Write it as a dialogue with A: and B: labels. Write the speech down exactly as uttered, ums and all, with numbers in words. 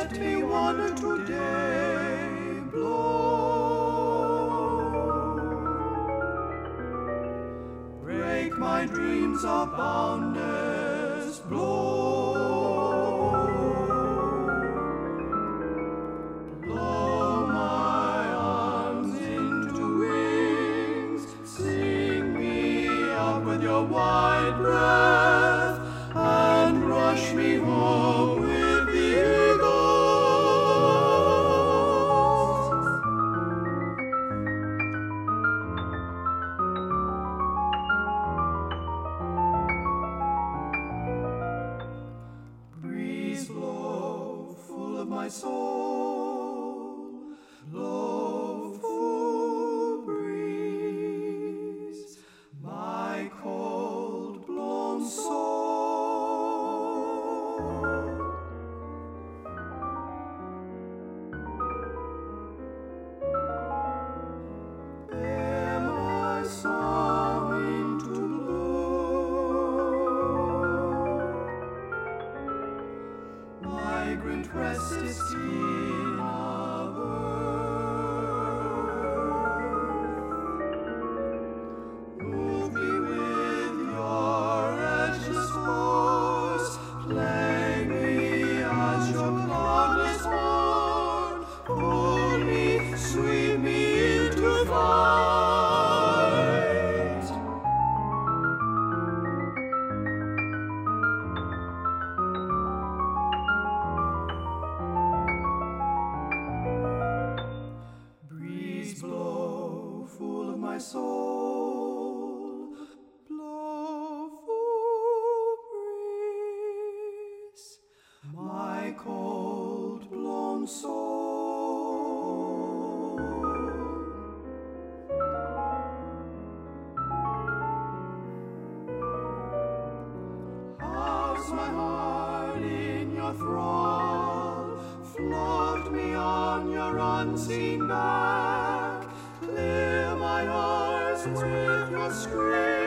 A: let me wander today, blow. Break my dreams of boundless, blow. Blow my arms into wings, sing me up with your wide breath, and rush me home with the eagles. Breeze blow, full of my soul, blow, full breeze, my cold blown soul. Bear my song into blue, migrant restless teen of earth. Move me with your edgeless force, play me as your cloudless horn, pull me, sweep me into flight. Breeze blow, full of my soul, blow, full breeze, my cold blown soul. House my heart in your thrall, float me on your unseen back, clear my eyes with your scream.